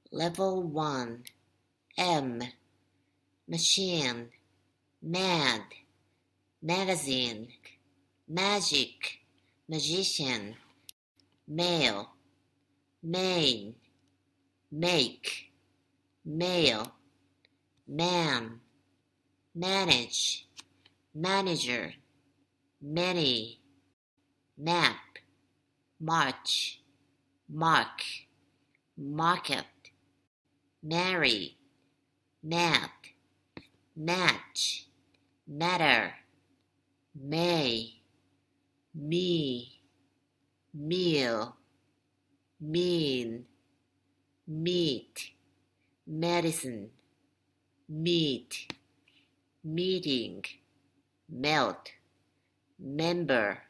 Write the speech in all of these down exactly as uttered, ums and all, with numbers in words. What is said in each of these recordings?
Level one. M. Machine. Mad. Magazine. Magic. Magician. Male. Main. Make. Male. Man. Manage. Manager. Many. Map. March. Mark. Market. Marry. Mat. Match. Matter. May. Me. Meal. Mean. Meat. Medicine. Meat. Meeting. Melt. Member.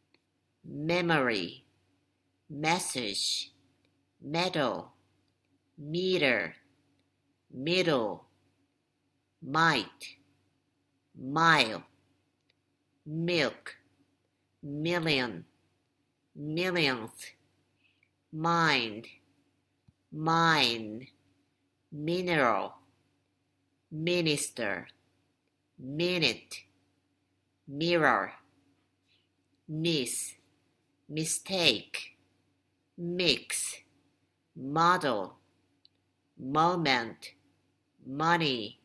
Memory. Message. Metal. Meter. Middle. Might. Mile. Milk. Million. Millionth. Mind. Mine. Mineral. Minister. Minute. Mirror. Miss. Mistake. Mix. Model. Moment. Money.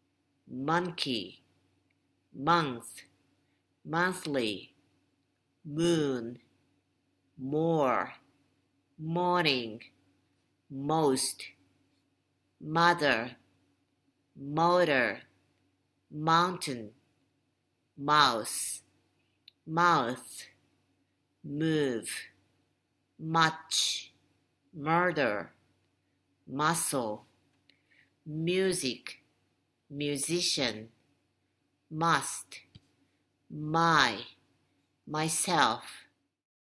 Monkey. Month. Monthly. Moon. More. Morning. Most. Mother. Motor. Mountain. Mouse. Mouth. Move. Much. Murder. Muscle. Music. Musician. Must. My. Myself.